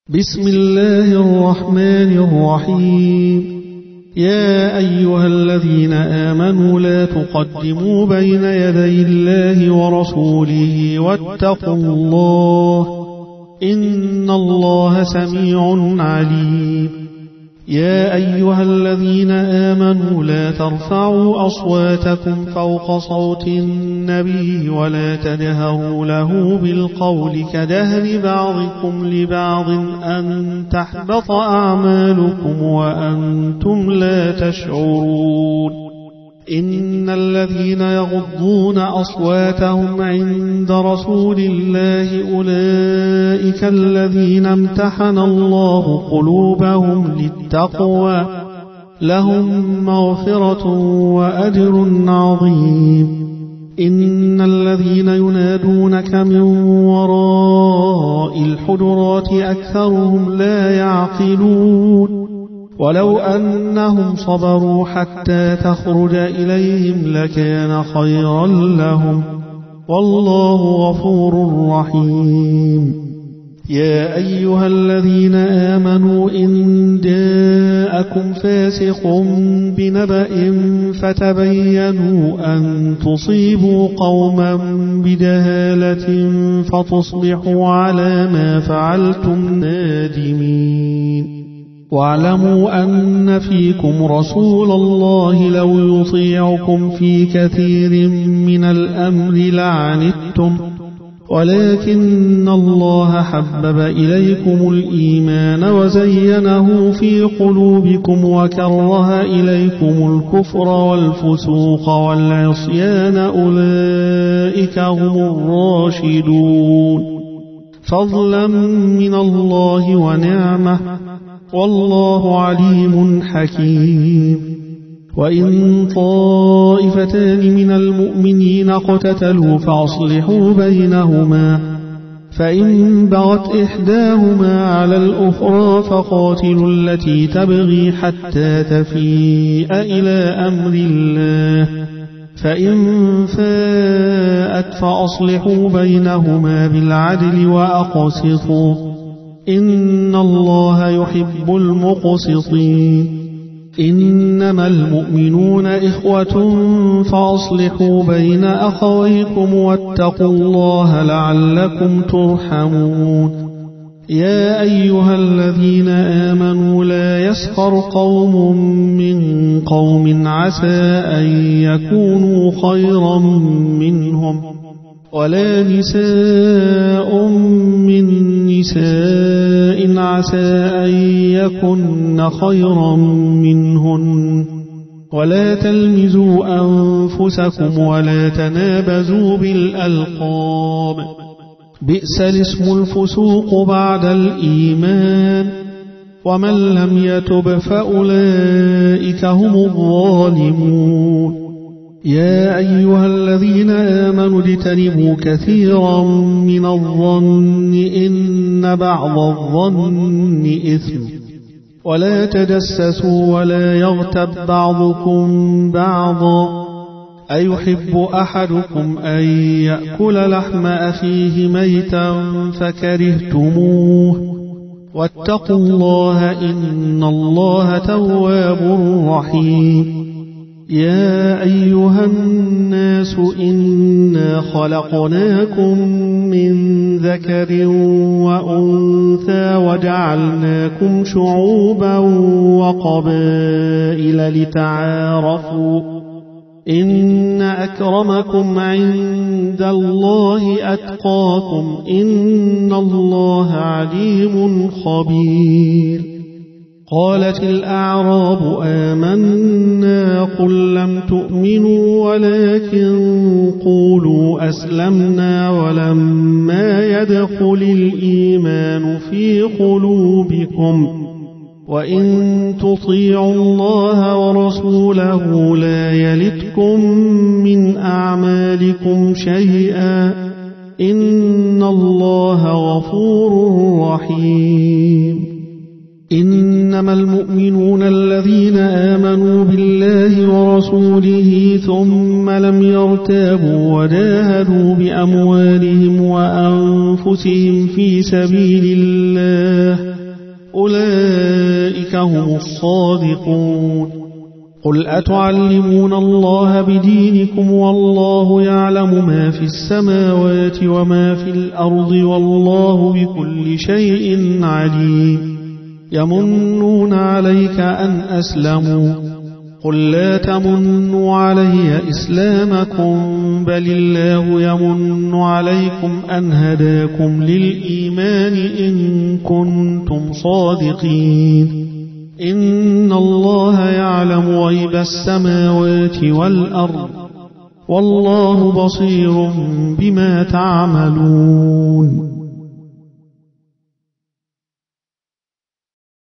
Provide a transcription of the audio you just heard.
بسم الله الرحمن الرحيم. يا أيها الذين آمنوا لا تقدموا بين يدي الله ورسوله واتقوا الله إن الله سميع عليم. يا أيها الذين آمنوا لا ترفعوا أصواتكم فوق صوت النبي ولا تجهروا له بالقول كجهر بعضكم لبعض أن تحبط أعمالكم وأنتم لا تشعرون. إن الذين يغضون أصواتهم عند رسول الله أولئك الذين امتحن الله قلوبهم للتقوى لهم مغفرة وأجر عظيم. إن الذين ينادونك من وراء الحجرات أكثرهم لا يعقلون. ولو أنهم صبروا حتى تخرج إليهم لكان خيرا لهم والله غفور رحيم. يا أيها الذين آمنوا إن جاءكم فاسق بنبأ فتبينوا أن تصيبوا قوما بجهالة فتصبحوا على ما فعلتم نادمين. واعلموا أن فيكم رسول الله لو يطيعكم في كثير من الأمر لعنتم ولكن الله حبب إليكم الإيمان وزينه في قلوبكم وكره إليكم الكفر والفسوق والعصيان أولئك هم الراشدون فضلا من الله ونعمة والله عليم حكيم. وإن طائفتان من المؤمنين اقتتلوا فأصلحوا بينهما فإن بغت إحداهما على الأخرى فقاتلوا التي تبغي حتى تفيء إلى أمر الله فإن فاءت فأصلحوا بينهما بالعدل وأقسطوا إن الله يحب المقسطين. إنما المؤمنون إخوة فأصلحوا بين أخويكم واتقوا الله لعلكم ترحمون. يا أيها الذين آمنوا لا يسخر قوم من قوم عسى أن يكونوا خيرا منهم ولا نساء من نساء عسى أن يكن خيرا منهن ولا تلمزوا أنفسكم ولا تنابزوا بالألقاب بئس الاسم الفسوق بعد الإيمان ومن لم يتب فأولئك هم الظالمون. يا أيها الذين آمنوا اجتنبوا كثيرا من الظن إن بعض الظن إثم ولا تجسسوا ولا يغتب بعضكم بعضا أيحب أحدكم أن يأكل لحم أخيه ميتا فكرهتموه واتقوا الله إن الله تواب رحيم. يا أيها الناس إنا خلقناكم من ذكر وأنثى وجعلناكم شعوبا وقبائل لتعارفوا إن أكرمكم عند الله أتقاكم إن الله عليم خبير. قالت الأعراب آمنا قل لم تؤمنوا ولكن قولوا أسلمنا ولما يدخل الإيمان في قلوبكم وإن تطيعوا الله ورسوله لا يلتكم من أعمالكم شيئا إن الله غفور رحيم. إنما المؤمنون الذين آمنوا بالله ورسوله ثم لم يرتابوا وجاهدوا بأموالهم وأنفسهم في سبيل الله أولئك هم الصادقون قل أتعلمون الله بدينكم والله يعلم ما في السماوات وما في الأرض والله بكل شيء عليم يمنون عليك أن أسلموا قل لا تمنوا علي إسلامكم بل الله يمن عليكم أن هداكم للإيمان إن كنتم صادقين إن الله يعلم غيب السماوات والأرض والله بصير بما تعملون